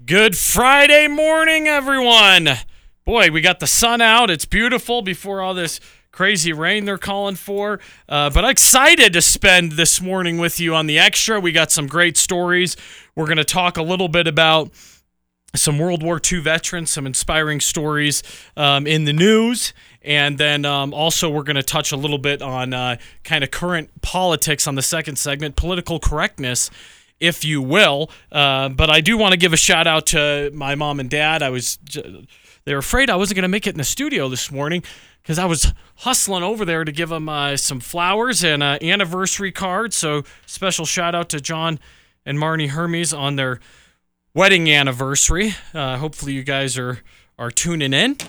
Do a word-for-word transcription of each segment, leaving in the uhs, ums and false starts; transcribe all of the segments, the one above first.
Good Friday morning, everyone. Boy, we got the sun out. It's beautiful before all this crazy rain they're calling for. Uh, but I'm excited to spend this morning with you on the Extra. We got some great stories. We're going to talk a little bit about some World War Two veterans, some inspiring stories um, in the news. And then um, also we're going to touch a little bit on uh, kind of current politics on the second segment, political correctness, if you will. Uh, but I do want to give a shout out to my mom and dad. I was, they were afraid I wasn't going to make it in the studio this morning because I was hustling over there to give them uh, some flowers and an anniversary card. So special shout out to John and Marnie Hermes on their wedding anniversary. Uh, hopefully you guys are, are tuning in.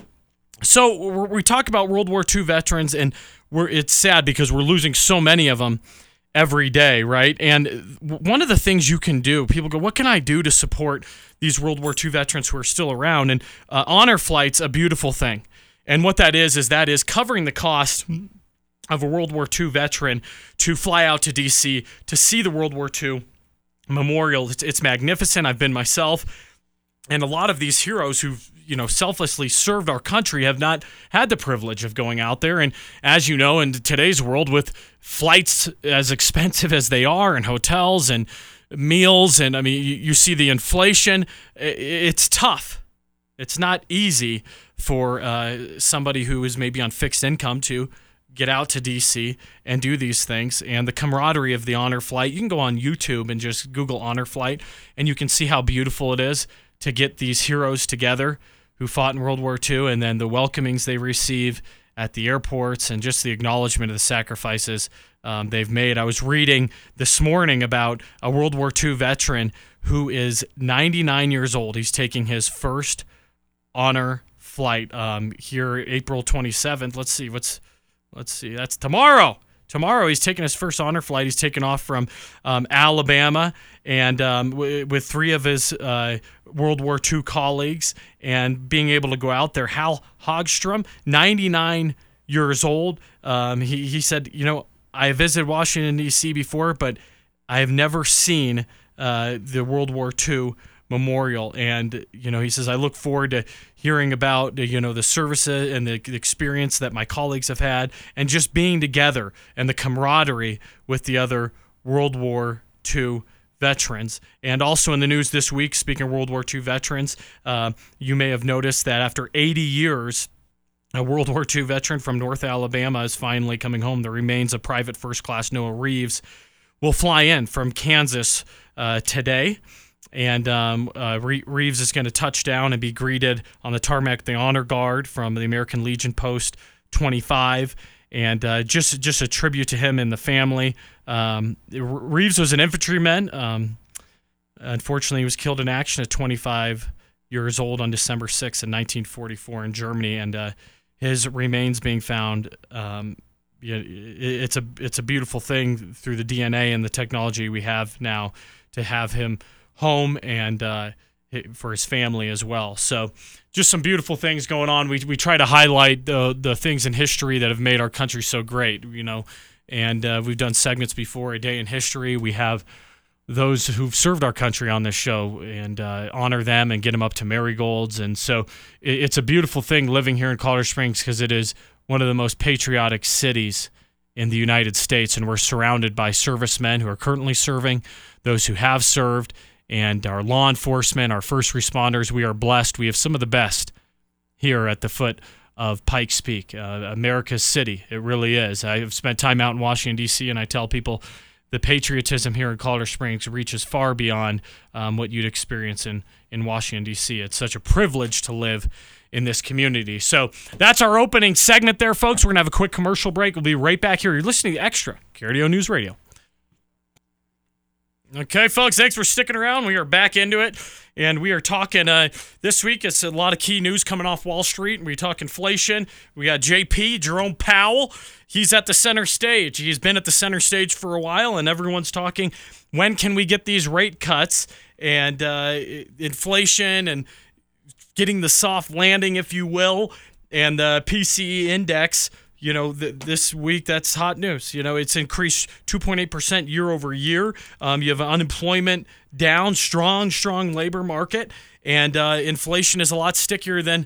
So we're, we talk about World War Two veterans, and we're it's sad because we're losing so many of them every day, right? And one of the things you can do, people go, what can I do to support these World War Two veterans who are still around? And uh, Honor Flight's a beautiful thing. And what that is, is that is covering the cost of a World War Two veteran to fly out to D C to see the World War Two memorial. It's, it's magnificent. I've been myself. And a lot of these heroes who've, you know, selflessly served our country have not had the privilege of going out there. And as you know, in today's world, with flights as expensive as they are, and hotels and meals, and I mean, you, you see the inflation, it's tough. It's not easy for uh, somebody who is maybe on fixed income to get out to D C and do these things. And the camaraderie of the Honor Flight, you can go on YouTube and just Google Honor Flight, and you can see how beautiful it is to get these heroes together who fought in World War Two, and then the welcomings they receive at the airports and just the acknowledgement of the sacrifices um, they've made. I was reading this morning about a World War Two veteran who is ninety-nine years old. He's taking his first honor flight um, here April twenty-seventh. Let's see, what's, let's see, that's tomorrow. Tomorrow, he's taking his first honor flight. He's taking off from um, Alabama and um, w- with three of his uh, World War Two colleagues, and being able to go out there. Hal Hogstrom, ninety-nine years old. Um, he, he said, you know, I visited Washington, D C before, but I have never seen uh, the World War Two memorial. And, you know, he says, I look forward to hearing about, you know, the services and the experience that my colleagues have had, and just being together and the camaraderie with the other World War Two veterans. And also in the news this week, speaking of World War Two veterans, uh, you may have noticed that after eighty years, a World War Two veteran from North Alabama is finally coming home. The remains of Private First Class Noah Reeves will fly in from Kansas uh, today. And um, uh, Reeves is going to touch down and be greeted on the tarmac, the Honor Guard from the American Legion Post twenty-five. And uh, just just a tribute to him and the family. Um, Reeves was an infantryman. Um, unfortunately, he was killed in action at twenty-five years old on December sixth in nineteen forty-four in Germany. And uh, his remains being found, um, it's a it's a beautiful thing through the D N A and the technology we have now to have him home, and uh, for his family as well. So just some beautiful things going on. We we try to highlight the the things in history that have made our country so great, you know, and uh, we've done segments before, A Day in History. We have those who've served our country on this show, and uh, honor them and get them up to marigolds. And so it, it's a beautiful thing living here in Colorado Springs, because it is one of the most patriotic cities in the United States, and we're surrounded by servicemen who are currently serving, those who have served, and our law enforcement, our first responders. We are blessed. We have some of the best here at the foot of Pikes Peak, uh, America's city. It really is. I've spent time out in Washington, D C, and I tell people the patriotism here in Colorado Springs reaches far beyond um, what you'd experience in, in Washington, D C. It's such a privilege to live in this community. So that's our opening segment there, folks. We're going to have a quick commercial break. We'll be right back here. You're listening to Extra, K R D O News Radio. Okay, folks, thanks for sticking around. We are back into it, and we are talking uh, this week. It's a lot of key news coming off Wall Street. We talk inflation. We got J P, Jerome Powell. He's at the center stage. He's been at the center stage for a while, and everyone's talking, when can we get these rate cuts and uh, inflation and getting the soft landing, if you will, and the P C E index you know, th- this week, that's hot news. You know, it's increased two point eight percent year over year. Um, you have unemployment down, strong, strong labor market, and uh, inflation is a lot stickier than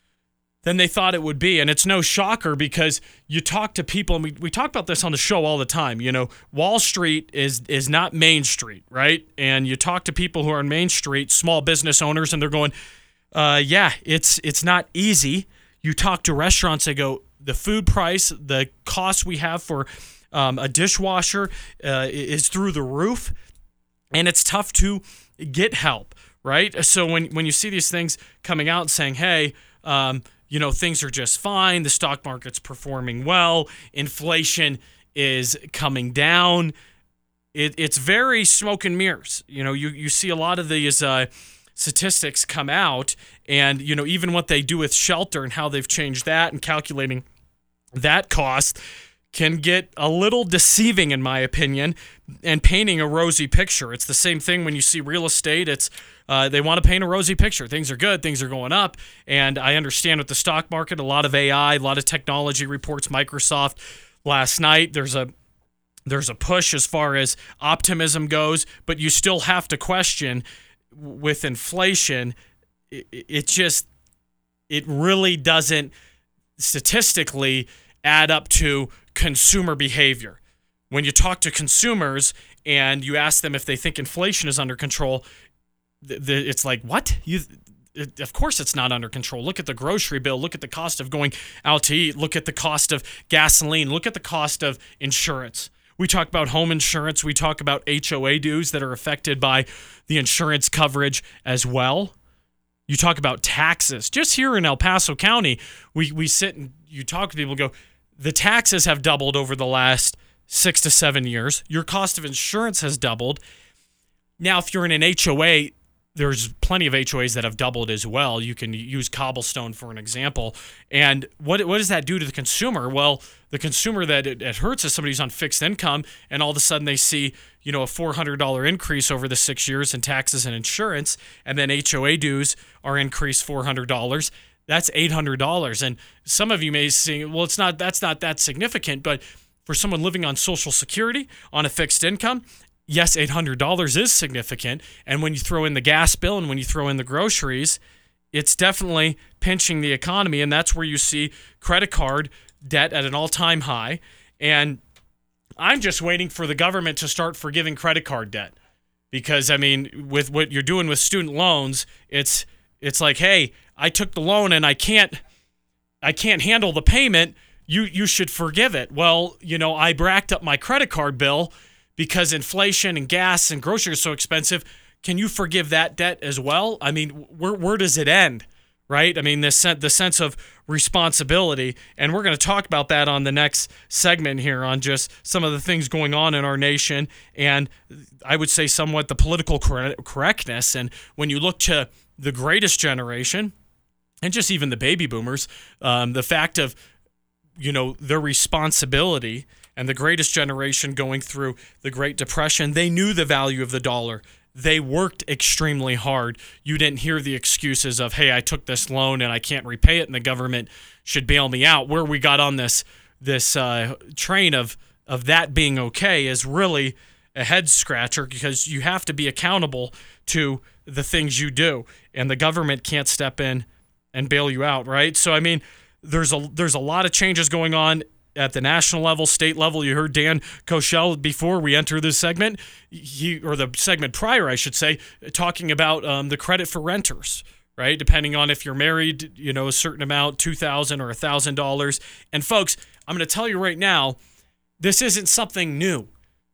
than they thought it would be. And it's no shocker because you talk to people, and we, we talk about this on the show all the time. You know, Wall Street is is not Main Street, right? And you talk to people who are on Main Street, small business owners, and they're going, uh, yeah, it's it's not easy. You talk to restaurants, they go, the food price, the cost we have for um, a dishwasher uh, is through the roof, and it's tough to get help, right? So when, when you see these things coming out saying, hey, um, you know, things are just fine, the stock market's performing well, inflation is coming down, it, it's very smoke and mirrors. You know, you, you see a lot of these uh, statistics come out, and, you know, even what they do with shelter and how they've changed that and calculating that cost can get a little deceiving, in my opinion, and painting a rosy picture. It's the same thing when you see real estate. It's uh, they want to paint a rosy picture. Things are good. Things are going up. And I understand with the stock market, a lot of A I, a lot of technology reports. Microsoft last night, there's a there's a push as far as optimism goes, but you still have to question with inflation. It, it just it really doesn't statistically add up to consumer behavior. When you talk to consumers and you ask them if they think inflation is under control, the, the, it's like, what? You, it, of course it's not under control. Look at the grocery bill. Look at the cost of going out to eat. Look at the cost of gasoline. Look at the cost of insurance. We talk about home insurance. We talk about H O A dues that are affected by the insurance coverage as well. You talk about taxes. Just here in El Paso County, we, we sit and you talk to people and go, the taxes have doubled over the last six to seven years. Your cost of insurance has doubled. Now, if you're in an H O A, there's plenty of H O As that have doubled as well. You can use Cobblestone for an example. And what what does that do to the consumer? Well, the consumer that it, it hurts is somebody who's on fixed income, and all of a sudden they see, you know, a four hundred dollars increase over the six years in taxes and insurance, and then H O A dues are increased four hundred dollars. That's eight hundred dollars. And some of you may say, well, it's not that's not that significant, but for someone living on Social Security on a fixed income, yes, eight hundred dollars is significant. And when you throw in the gas bill and when you throw in the groceries, it's definitely pinching the economy. And that's where you see credit card debt at an all-time high. And I'm just waiting for the government to start forgiving credit card debt. Because, I mean, with what you're doing with student loans, it's it's like, hey, I took the loan and I can't I can't handle the payment. You you should forgive it. Well, you know, I racked up my credit card bill because inflation and gas and groceries are so expensive. Can you forgive that debt as well? I mean, where where does it end, right? I mean, this the sense of responsibility, and we're going to talk about that on the next segment here on just some of the things going on in our nation, and I would say somewhat the political correctness. And when you look to the greatest generation, and just even the baby boomers, um, the fact of, you know, their responsibility, and the greatest generation going through the Great Depression, they knew the value of the dollar. They worked extremely hard. You didn't hear the excuses of, hey, I took this loan and I can't repay it and the government should bail me out. Where we got on this this uh, train of of that being okay is really a head scratcher, because you have to be accountable to the things you do, and the government can't step in and bail you out, right? So, I mean, there's a there's a lot of changes going on at the national level, state level. You heard Dan Koshel before we enter this segment, he or the segment prior, I should say, talking about um, the credit for renters, right? Depending on if you're married, you know, a certain amount, two thousand dollars or one thousand dollars. And folks, I'm going to tell you right now, this isn't something new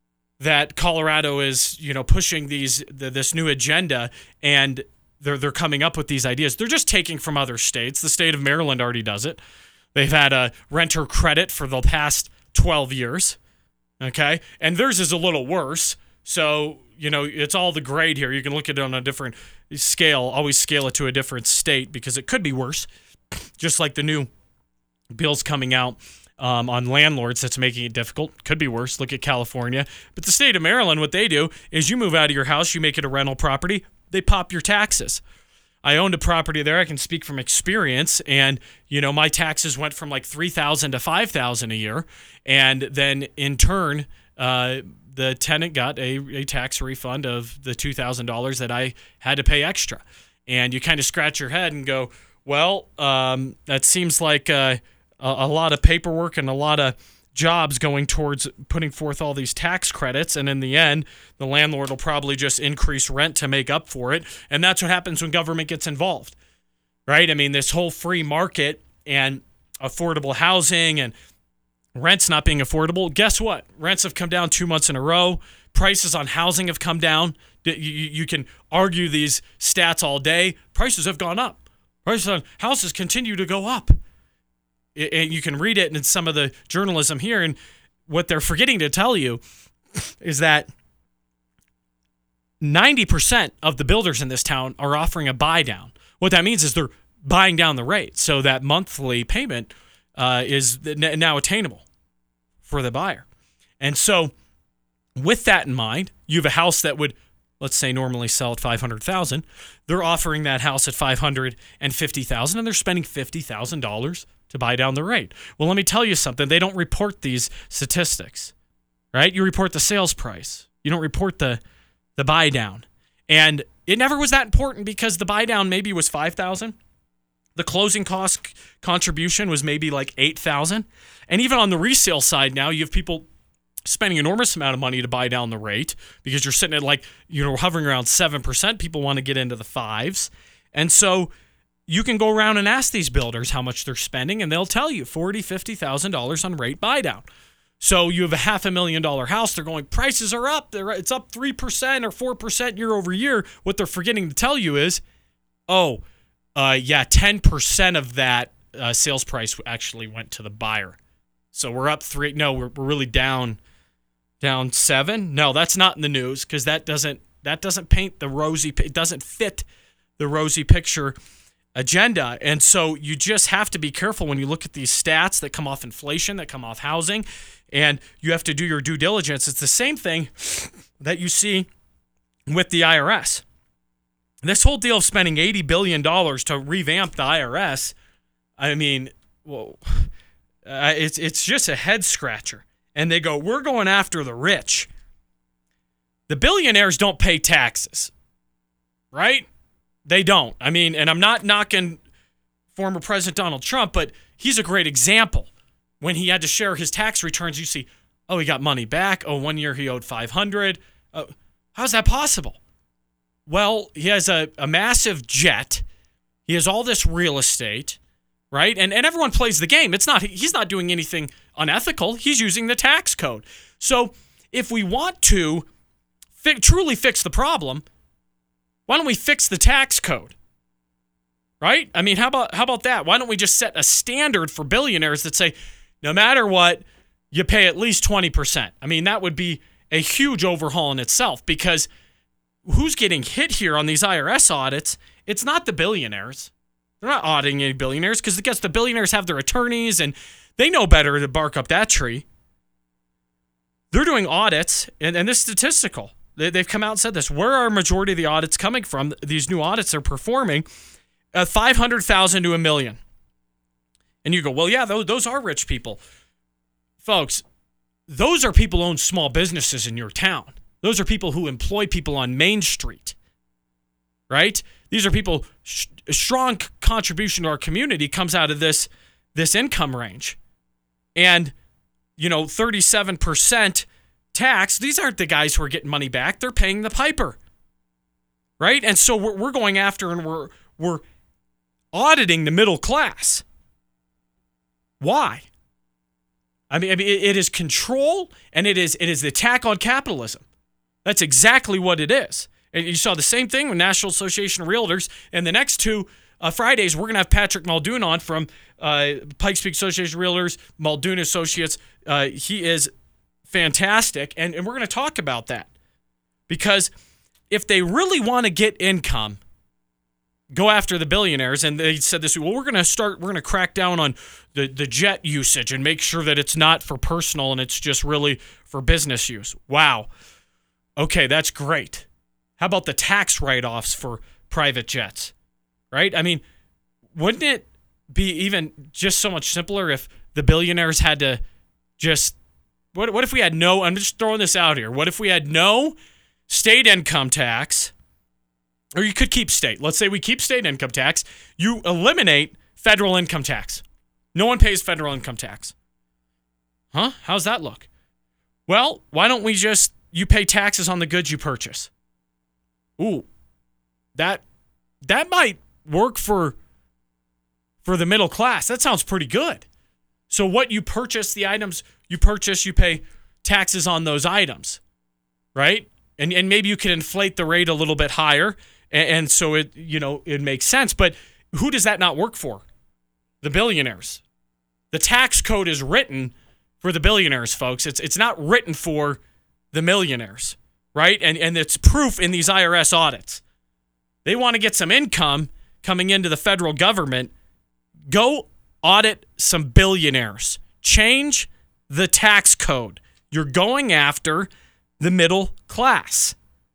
that Colorado is, you know, pushing these the, this new agenda, and they're they're coming up with these ideas. They're just taking from other states. The state of Maryland already does it. They've had a renter credit for the past twelve years, okay? And theirs is a little worse. So, you know, it's all the grade here. You can look at it on a different scale. Always scale it to a different state, because it could be worse, just like the new bills coming out um, on landlords that's making it difficult. Could be worse. Look at California. But the state of Maryland, what they do is you move out of your house, you make it a rental property, they pop your taxes. I owned a property there. I can speak from experience. And, you know, my taxes went from like three thousand dollars to five thousand dollars a year. And then in turn, uh, the tenant got a, a tax refund of the two thousand dollars that I had to pay extra. And you kind of scratch your head and go, well, um, that seems like uh, a, a lot of paperwork and a lot of jobs going towards putting forth all these tax credits, and in the end, the landlord will probably just increase rent to make up for it, and that's what happens when government gets involved, right? I mean, this whole free market and affordable housing and rents not being affordable, guess what? Rents have come down two months in a row. Prices on housing have come down. You, you can argue these stats all day. Prices have gone up. Prices on houses continue to go up. And you can read it in some of the journalism here, and what they're forgetting to tell you is that ninety percent of the builders in this town are offering a buy down. What that means is they're buying down the rate, so that monthly payment uh, is now attainable for the buyer. And so with that in mind, you have a house that would, let's say, normally sell at five hundred thousand dollars. They're offering that house at five hundred fifty thousand dollars, and they're spending fifty thousand dollars to buy down the rate. Well, let me tell you something. They don't report these statistics, right? You report the sales price. You don't report the the buy down. And it never was that important because the buy down maybe was five thousand dollars. The closing cost contribution was maybe like eight thousand dollars. And even on the resale side now, you have people spending an enormous amount of money to buy down the rate because you're sitting at like, you know, hovering around seven percent. People want to get into the fives. And so you can go around and ask these builders how much they're spending, and they'll tell you forty thousand dollars, fifty thousand dollars on rate buy down. So you have a half a million dollar house. They're going, prices are up. They're, it's up three percent or four percent year over year. What they're forgetting to tell you is, oh, uh, yeah, ten percent of that uh, sales price actually went to the buyer. So we're up three. No, we're, we're really down, down seven. No, that's not in the news because that doesn't, that doesn't paint the rosy, it doesn't fit the rosy picture agenda. And so you just have to be careful when you look at these stats that come off inflation, that come off housing, and you have to do your due diligence. It's the same thing that you see with the I R S. This whole deal of spending eighty billion dollars to revamp the I R S, I mean, whoa, uh, it's, it's just a head scratcher. And they go, we're going after the rich. The billionaires don't pay taxes, right? They don't. I mean, and I'm not knocking former President Donald Trump, but he's a great example. When he had to share his tax returns, you see, oh, he got money back. Oh, one year he owed five hundred dollars. Uh, how's that possible? Well, he has a, a massive jet. He has all this real estate, right? And and everyone plays the game. It's not he's not doing anything unethical. He's using the tax code. So if we want to fi- truly fix the problem, why don't we fix the tax code? Right? I mean, how about how about that? Why don't we just set a standard for billionaires that say, no matter what, you pay at least twenty percent? I mean, that would be a huge overhaul in itself, because who's getting hit here on these I R S audits? It's not the billionaires. They're not auditing any billionaires, because I guess the billionaires have their attorneys and they know better to bark up that tree. They're doing audits, and, and this is statistical. They've come out and said this. Where are a majority of the audits coming from? These new audits are performing at five hundred thousand to a million. And you go, well, yeah, those, those are rich people. Folks, those are people who own small businesses in your town. Those are people who employ people on Main Street, right? These are people, sh- a strong c- contribution to our community comes out of this, this income range. And, you know, thirty-seven percent tax, these aren't the guys who are getting money back. They're paying the piper, right? And so we're, we're going after and we're we're auditing the middle class. Why? I mean, I mean, it, it is control, and it is it is the attack on capitalism. That's exactly what it is. And you saw the same thing with National Association of Realtors. And the next two uh, Fridays, we're going to have Patrick Muldoon on from uh, Pikes Peak Association of Realtors, Muldoon Associates. Uh, he is fantastic, and, and we're going to talk about that. Because if they really want to get income, go after the billionaires. And they said this, well, we're going to start, we're going to crack down on the, the jet usage and make sure that it's not for personal and it's just really for business use. Wow. Okay, that's great. How about the tax write-offs for private jets? right? I mean, wouldn't it be even just so much simpler if the billionaires had to just, what, what if we had no, I'm just throwing this out here, what if we had no state income tax, or you could keep state. Let's say we keep state income tax. You eliminate federal income tax. No one pays federal income tax. Huh? How's that look? Well, why don't we just, you pay taxes on the goods you purchase? Ooh, that that might work for for the middle class. That sounds pretty good. So what you purchase, the items you purchase, you pay taxes on those items, right? And and maybe you can inflate the rate a little bit higher, and, and so it, you know, it makes sense. But who does that not work for? The billionaires. The tax code is written for the billionaires, folks. It's it's not written for the millionaires, right? And and it's proof in these I R S audits. They want to get some income coming into the federal government. Go audit some billionaires. Change the tax code. You're going after the middle class.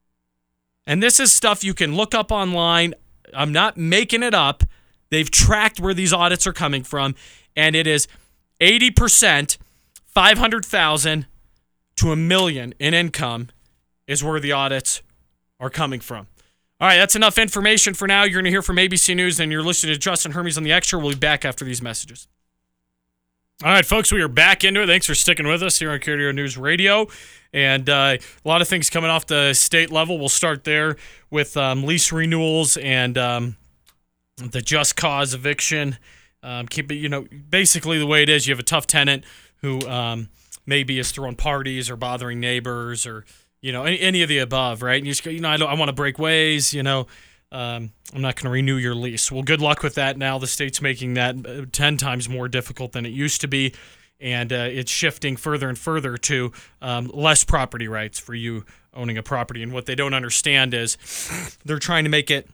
And this is stuff you can look up online. I'm not making it up. They've tracked where these audits are coming from, and it is eighty percent, five hundred thousand to a million in income is where the audits are coming from. All right, that's enough information for now. You're going to hear from A B C News, and you're listening to Justin Hermes on The Extra. We'll be back after these messages. All right, folks, we are back into it. Thanks for sticking with us here on Carrier News Radio. And uh, a lot of things coming off the state level. We'll start there with um, lease renewals and um, the just cause eviction. Um, keep it, you know, basically the way it is, you have a tough tenant who um, maybe is throwing parties or bothering neighbors or, you know, any, any of the above, right? And you just go, you know, I don't, I want to break ways, you know, um, I'm not going to renew your lease. Well, good luck with that now. The state's making that ten times more difficult than it used to be, and uh, it's shifting further and further to um, less property rights for you owning a property. And what they don't understand is they're trying to make it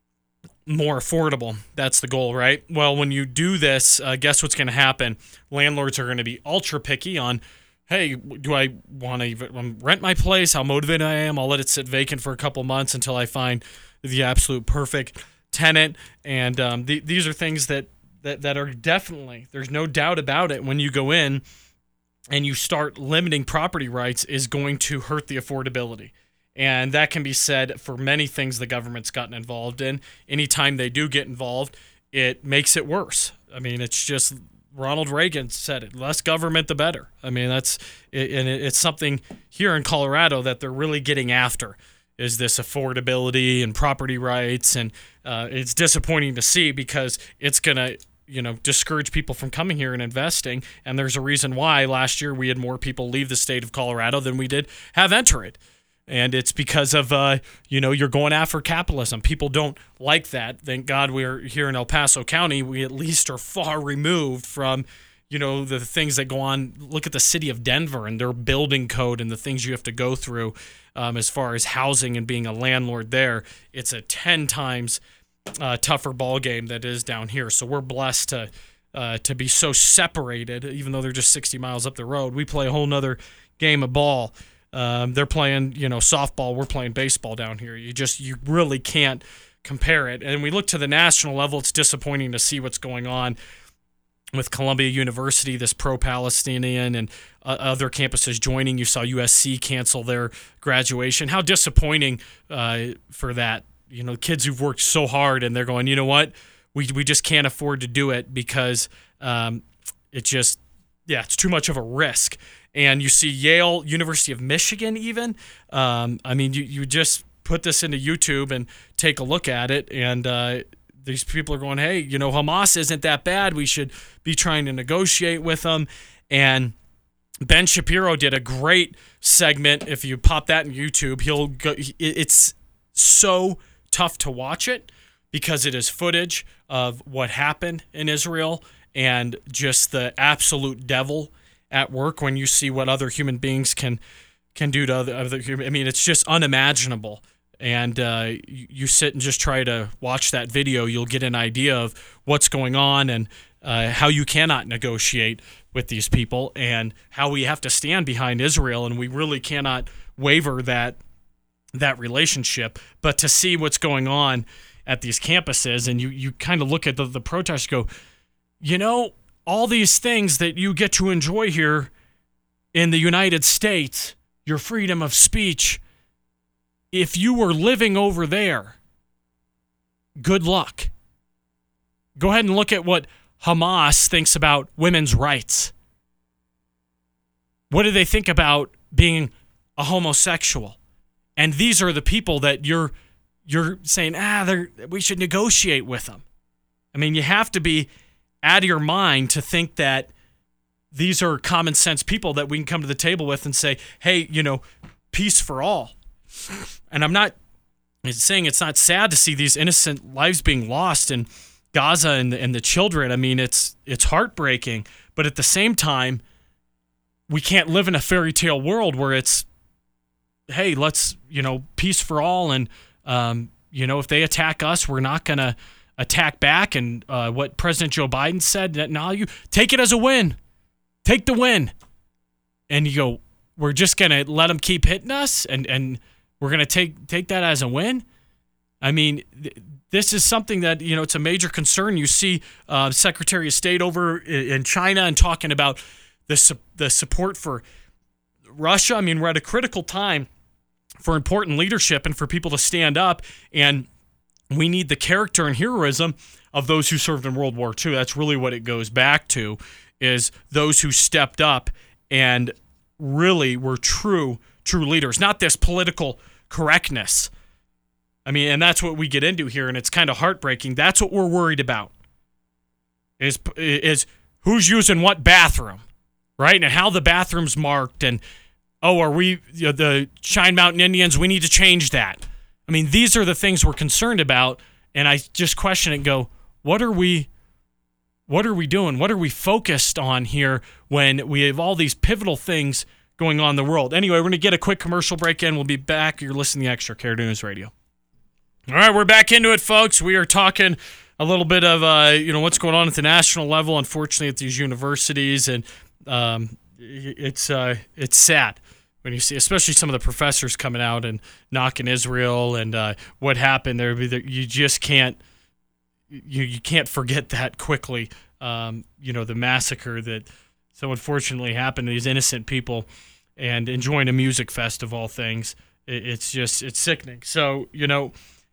more affordable. That's the goal, right? Well, when you do this, uh, guess what's going to happen? Landlords are going to be ultra picky on, hey, do I want to rent my place? How motivated I am? I'll let it sit vacant for a couple months until I find the absolute perfect tenant. And um, the, these are things that, that, that are definitely, there's no doubt about it, when you go in and you start limiting property rights is going to hurt the affordability. And that can be said for many things the government's gotten involved in. Anytime they do get involved, it makes it worse. I mean, it's just, Ronald Reagan said it, less government, the better. I mean, that's, and it's something here in Colorado that they're really getting after, is this affordability and property rights. And uh, it's disappointing to see, because it's going to, you know, discourage people from coming here and investing. And there's a reason why last year we had more people leave the state of Colorado than we did have enter it. And it's because of, uh, you know, you're going after capitalism. People don't like that. Thank God we're here in El Paso County. We at least are far removed from, you know, the things that go on. Look at the city of Denver and their building code and the things you have to go through um, as far as housing and being a landlord there. It's a ten times uh, tougher ball game that is down here. So we're blessed to uh, to be so separated, even though they're just sixty miles up the road. We play a whole nother game of ball. Um, they're playing, you know, softball. We're playing baseball down here. You just, you really can't compare it. And we look to the national level, it's disappointing to see what's going on with Columbia University, this pro-Palestinian, and uh, other campuses joining. You saw U S C cancel their graduation. How disappointing uh, for that. You know, kids who've worked so hard, and they're going, you know what, we we just can't afford to do it because um, it just, yeah, it's too much of a risk. And you see Yale, University of Michigan even. Um, I mean, you, you just put this into YouTube and take a look at it, and uh, these people are going, hey, you know, Hamas isn't that bad. We should be trying to negotiate with them. And Ben Shapiro did a great segment. If you pop that in YouTube, he'll go. It's so tough to watch it because it is footage of what happened in Israel and just the absolute devil at work when you see what other human beings can can do to other, other human. I mean, it's just unimaginable. And uh, you, you sit and just try to watch that video, you'll get an idea of what's going on and uh, how you cannot negotiate with these people and how we have to stand behind Israel, and we really cannot waver that that relationship. But to see what's going on at these campuses, and you, you kind of look at the, the protests and go, you know, all these things that you get to enjoy here in the United States, your freedom of speech, if you were living over there, good luck. Go ahead and look at what Hamas thinks about women's rights. What do they think about being a homosexual? And these are the people that you're you're saying, ah, they're, we should negotiate with them. I mean, you have to be out of your mind to think that these are common sense people that we can come to the table with and say, hey, you know, peace for all. And I'm not saying it's not sad to see these innocent lives being lost in Gaza and the, and the children. I mean, it's it's heartbreaking. But at the same time, we can't live in a fairy tale world where it's, hey, let's, you know, peace for all. And, um, you know, if they attack us, we're not going to attack back. And uh, what President Joe Biden said, that now you take it as a win. Take the win. And you go, we're just going to let them keep hitting us and, and we're going to take take that as a win? I mean, th- this is something that, you know, it's a major concern. You see uh, Secretary of State over in China and talking about the su- the support for Russia. I mean, we're at a critical time for important leadership and for people to stand up, and we need the character and heroism of those who served in World War Two. That's really what it goes back to, is those who stepped up and really were true, true leaders, not this political correctness. I mean, and that's what we get into here, and it's kind of heartbreaking. That's what we're worried about, is is who's using what bathroom, right? And how the bathroom's marked, and, oh, are we, you know, the Cheyenne Mountain Indians, we need to change that. I mean, these are the things we're concerned about, and I just question it and go, what are we, what are we doing? What are we focused on here when we have all these pivotal things going on in the world? Anyway, we're going to get a quick commercial break in. We'll be back. You're listening to Extra Care News Radio. All right, we're back into it, folks. We are talking a little bit of, uh, you know, what's going on at the national level, unfortunately, at these universities, and um, it's uh, it's sad when you see, especially some of the professors coming out and knocking Israel and uh, what happened there. You just can't you you can't forget that quickly. Um, you know, the massacre that so unfortunately happened to these innocent people, and enjoying a music fest of all things. It, it's just it's sickening. So, you know,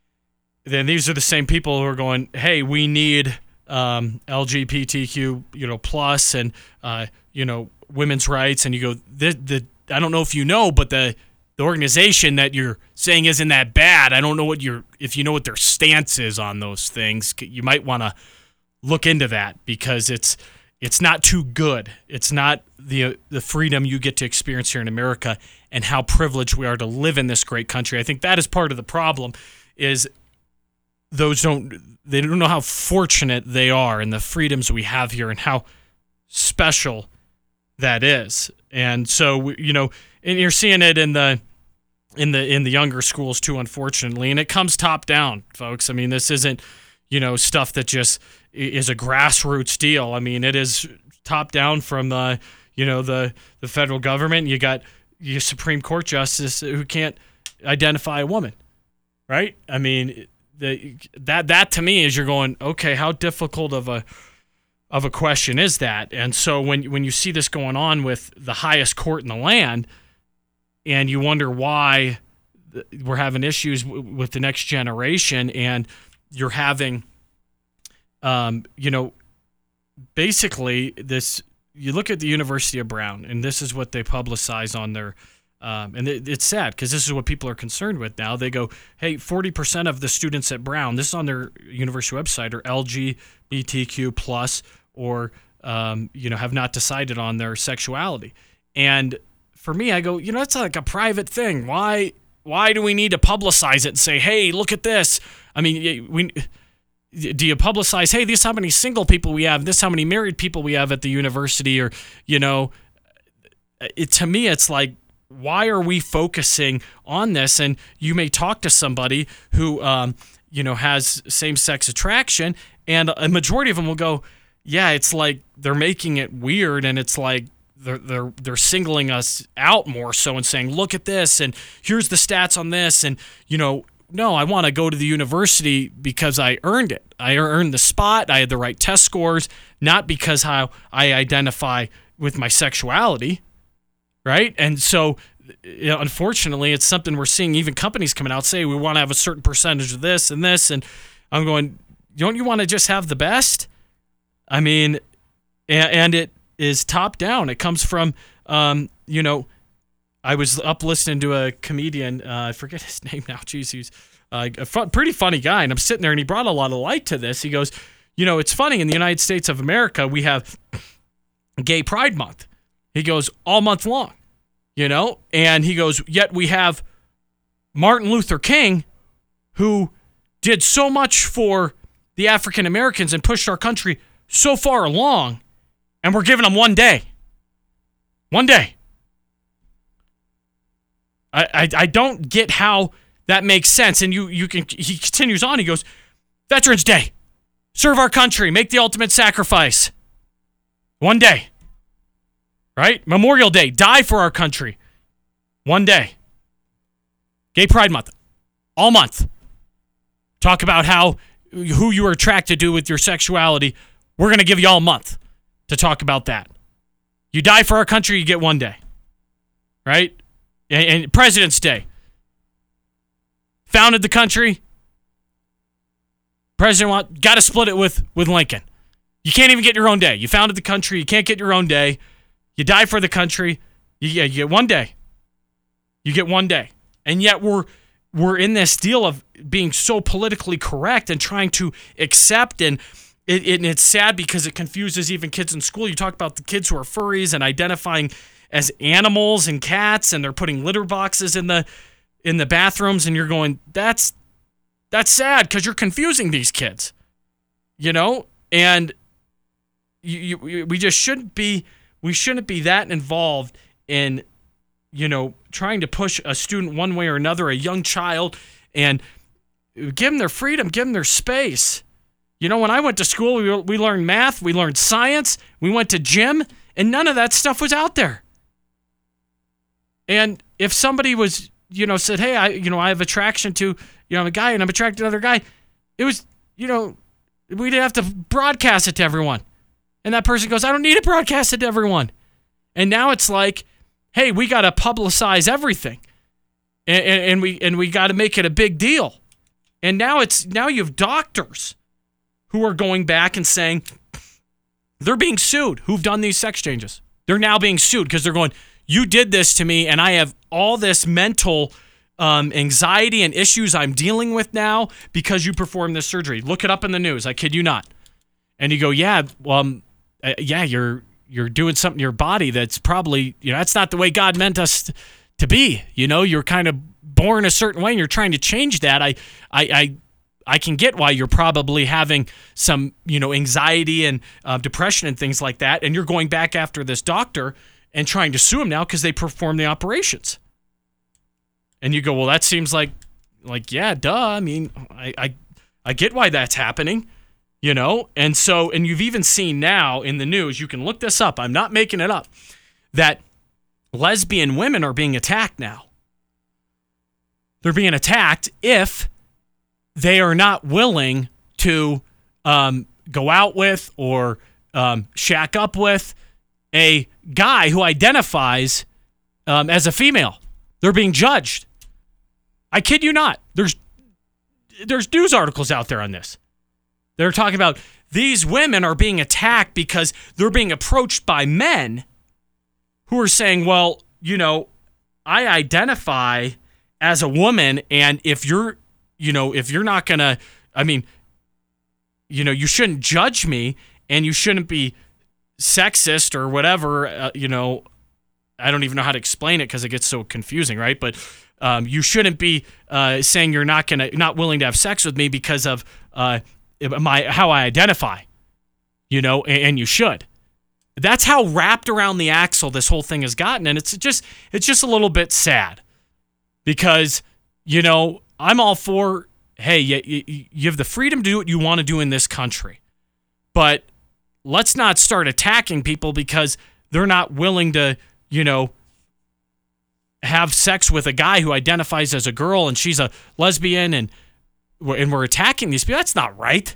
then these are the same people who are going, hey, we need um, L G B T Q, you know, plus, and uh, you know, women's rights, and you go, the the I don't know if you know, but the the organization that you're saying isn't that bad. I don't know what your if you know what their stance is on those things. You might want to look into that, because it's it's not too good. It's not the the freedom you get to experience here in America, and how privileged we are to live in this great country. I think that is part of the problem, is those don't they don't know how fortunate they are and the freedoms we have here and how special that is. And so, you know, and you're seeing it in the in the in the younger schools too, unfortunately, and it comes top down, folks. I mean, this isn't, you know, stuff that just is a grassroots deal. I mean, it is top down from the, you know, the the federal government. You got your Supreme Court justice who can't identify a woman, right? I mean, the that that to me is, you're going, okay, how difficult of a of a question is that? And so when when you see this going on with the highest court in the land, and you wonder why we're having issues w- with the next generation, and you're having, um, you know, basically this. You look at the University of Brown, and this is what they publicize on their. Um, and it, it's sad, because this is what people are concerned with now. They go, hey, forty percent of the students at Brown, this is on their university website, are L G B T Q plus, or, um, you know, have not decided on their sexuality. And for me, I go, you know, that's like a private thing. Why why do we need to publicize it and say, hey, look at this? I mean, we do you publicize, hey, this is how many single people we have, this is how many married people we have at the university, or, you know, it, to me, it's like, why are we focusing on this? And you may talk to somebody who, um, you know, has same-sex attraction, and a majority of them will go, yeah, it's like they're making it weird, and it's like they're they're they're singling us out more so, and saying, look at this, and here's the stats on this, and, you know, no, I want to go to the university because I earned it. I earned the spot. I had the right test scores, not because how I identify with my sexuality, right? And so, you know, unfortunately, it's something we're seeing even companies coming out say we want to have a certain percentage of this and this. And I'm going, don't you want to just have the best? I mean, and, and it is top down. It comes from, um, you know, I was up listening to a comedian. Uh, I forget his name now. Jeez, he's uh, a fun, pretty funny guy. And I'm sitting there and he brought a lot of light to this. He goes, you know, it's funny in the United States of America, we have Gay Pride Month. He goes all month long. You know, and he goes, yet we have Martin Luther King, who did so much for the African Americans and pushed our country so far along, and we're giving him one day. One day. I, I, I don't get how that makes sense. And you you can he continues on, he goes, Veterans Day. Serve our country, make the ultimate sacrifice. One day. Right? Memorial Day, die for our country. One day. Gay Pride Month. All month. Talk about how, who you are attracted to with your sexuality. We're going to give you all month to talk about that. You die for our country, you get one day. Right? And, and President's Day. Founded the country. President want, got to split it with, with Lincoln. You can't even get your own day. You founded the country, you can't get your own day. You die for the country, you get, you get one day. You get one day. And yet we're we're in this deal of being so politically correct and trying to accept, and it, it, and it's sad because it confuses even kids in school. You talk about the kids who are furries and identifying as animals and cats, and they're putting litter boxes in the in the bathrooms, and you're going, that's that's sad because you're confusing these kids. You know? And you, you, we just shouldn't be We shouldn't be that involved in, you know, trying to push a student one way or another, a young child, and give them their freedom, give them their space. You know, when I went to school, we, we learned math, we learned science, we went to gym, and none of that stuff was out there. And if somebody was, you know, said, hey, I, you know, I have attraction to, you know, I'm a guy and I'm attracted to another guy, it was, you know, we'd have to broadcast it to everyone. And that person goes, I don't need to broadcast it to everyone. And now it's like, hey, we got to publicize everything. And, and, and we and we got to make it a big deal. And now it's now you have doctors who are going back and saying they're being sued who've done these sex changes. They're now being sued because they're going, you did this to me and I have all this mental um, anxiety and issues I'm dealing with now because you performed this surgery. Look it up in the news. I kid you not. And you go, yeah, well, um, Uh, yeah, you're you're doing something to your body that's probably, you know, that's not the way God meant us t- to be. You know, you're kind of born a certain way and you're trying to change that. I, I, I, I can get why you're probably having some, you know, anxiety and uh, depression and things like that. And you're going back after this doctor and trying to sue him now because they performed the operations. And you go, well, that seems like, like, yeah, duh. I mean, I, I, I get why that's happening. You know, and so, and you've even seen now in the news, you can look this up, I'm not making it up, that lesbian women are being attacked now. They're being attacked if they are not willing to um, go out with or um, shack up with a guy who identifies um, as a female. They're being judged. I kid you not. There's there's news articles out there on this. They're talking about these women are being attacked because they're being approached by men who are saying, well, you know, I identify as a woman, and if you're, you know, if you're not going to, I mean, you know, you shouldn't judge me and you shouldn't be sexist or whatever, uh, you know, I don't even know how to explain it because it gets so confusing, right? But um, you shouldn't be uh, saying you're not going to, not willing to have sex with me because of, uh, my how I identify, you know, and, and you should. That's how wrapped around the axle this whole thing has gotten, and it's just it's just a little bit sad because, you know, I'm all for, hey, you, you, you have the freedom to do what you want to do in this country, but let's not start attacking people because they're not willing to, you know, have sex with a guy who identifies as a girl and she's a lesbian and we're, and we're attacking these people. That's not right.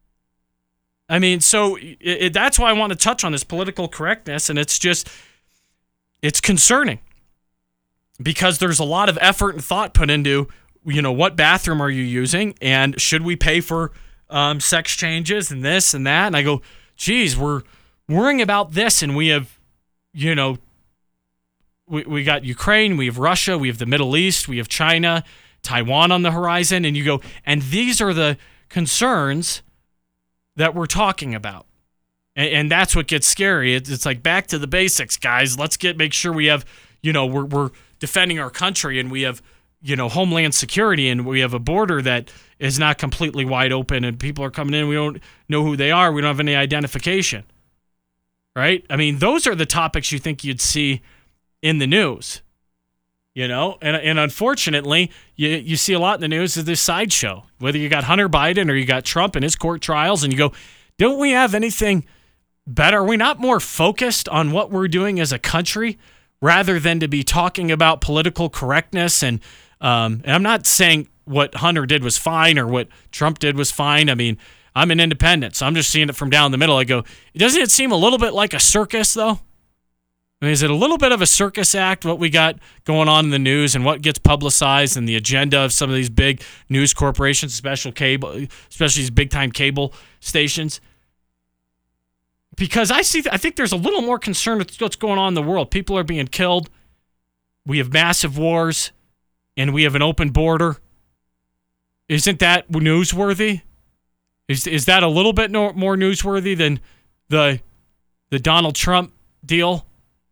I mean, so it, it, that's why I want to touch on this political correctness, and it's just, it's concerning because there's a lot of effort and thought put into, you know, what bathroom are you using and should we pay for um, sex changes and this and that? And I go, geez, we're worrying about this and we have, you know, we, we got Ukraine, we have Russia, we have the Middle East, we have China, Taiwan on the horizon, and you go, and these are the concerns that we're talking about. And, and that's what gets scary. It's, it's like back to the basics, guys. Let's get make sure we have, you know, we're we're defending our country and we have, you know, homeland security and we have a border that is not completely wide open and people are coming in. We don't know who they are. We don't have any identification. Right? I mean, those are the topics you think you'd see in the news, you know? And and unfortunately, you, you see a lot in the news of this sideshow, whether you got Hunter Biden or you got Trump and his court trials, and you go, don't we have anything better? Are we not more focused on what we're doing as a country rather than to be talking about political correctness? And, um, and I'm not saying what Hunter did was fine or what Trump did was fine. I mean, I'm an independent, so I'm just seeing it from down the middle. I go, doesn't it seem a little bit like a circus, though? I mean, is it a little bit of a circus act, what we got going on in the news and what gets publicized and the agenda of some of these big news corporations, special cable, especially these big-time cable stations? Because I see, I think there's a little more concern with what's going on in the world. People are being killed. We have massive wars, and we have an open border. Isn't that newsworthy? Is is that a little bit no, more newsworthy than the the Donald Trump deal?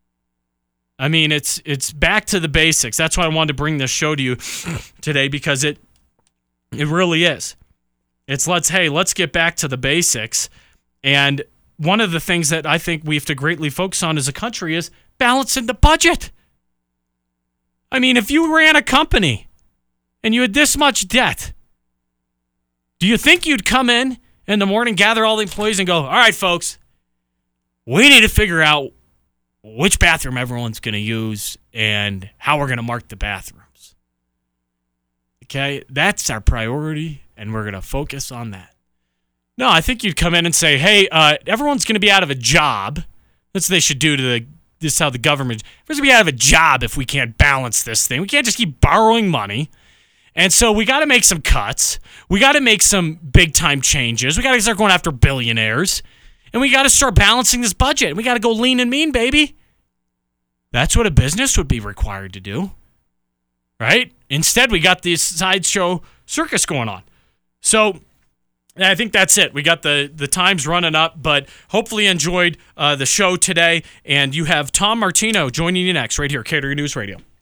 I mean, it's it's back to the basics. That's why I wanted to bring this show to you today, because it it really is. It's let's hey, let's get back to the basics. And one of the things that I think we have to greatly focus on as a country is balancing the budget. I mean, if you ran a company and you had this much debt, do you think you'd come in in the morning, gather all the employees and go, all right, folks, we need to figure out which bathroom everyone's going to use and how we're going to mark the bathrooms? Okay, that's our priority, and we're going to focus on that. No, I think you'd come in and say, hey, uh, everyone's going to be out of a job. That's what they should do to the, this is how the government, everyone's going to be out of a job if we can't balance this thing. We can't just keep borrowing money. And so we got to make some cuts. We got to make some big-time changes. We got to start going after billionaires. And we got to start balancing this budget. We got to go lean and mean, baby. That's what a business would be required to do. Right? Instead, we got this sideshow circus going on. So I think that's it. We got the, the times running up, but hopefully you enjoyed uh, the show today. And you have Tom Martino joining you next right here, Cater News Radio.